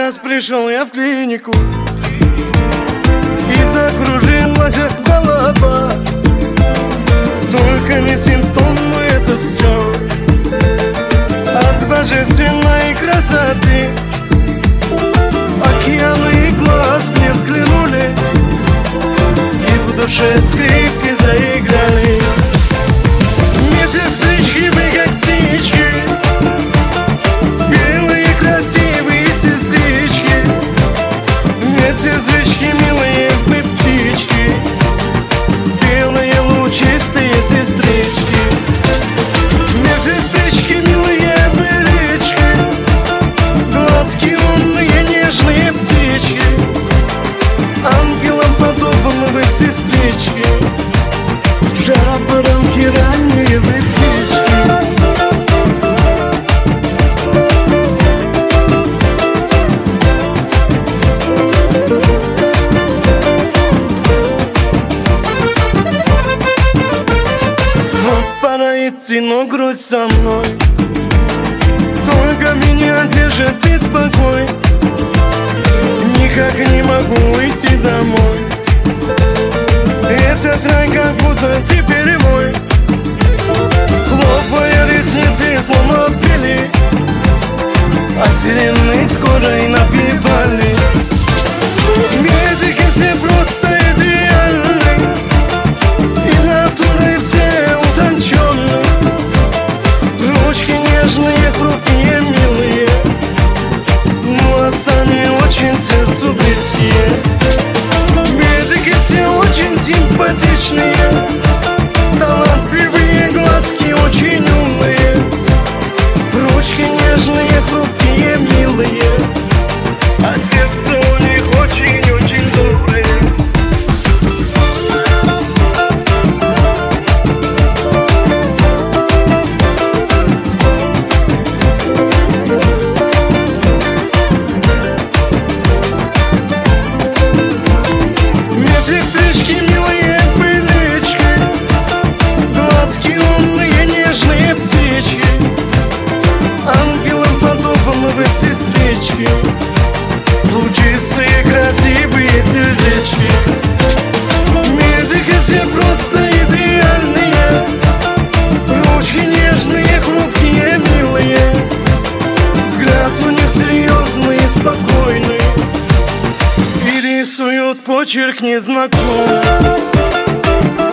раз пришел я в клинику, и закружилась голова. Только не симптомы, это все от божественной красоты. Океаны глаз мне взглянули, и в душе скрипки заиграли. Медсестрички, вы как птички, белые красивые сестрички. Медсестрички, милые вы птички, белые лучистые сестрички. Медсестрички, милые вы лички, глазки умные нежные птички. Ангелам подобны вы сестрички, жаворонки ранние вы птички. Вот пора идти, но грусть со мной, только меня держит беспокой. Никак не могу уйти домой, этот рай как будто теперь мой. Хлопая ресницы, словно пели, а сирены скорой напевали. Медики все просто идеальны, и натуры все утонченны. Ручки нежные, хрупкие, милые, ну а сами очень сердцу близкие. Медики все очень симпатичные, талантливые, глазки очень умные. Ручки нежные, хрупкие, милые, а сердце у них очень-очень добрые. Медсестрички, милые пылички, глазки умные, нежные птички. Ангелам подобны вы сестрички, лучистые, красивые сердечки. Медики все просто идеальные, ручки нежные, хрупкие, милые. Взгляд у них серьезный и спокойный, и рисуют почерк незнакомый.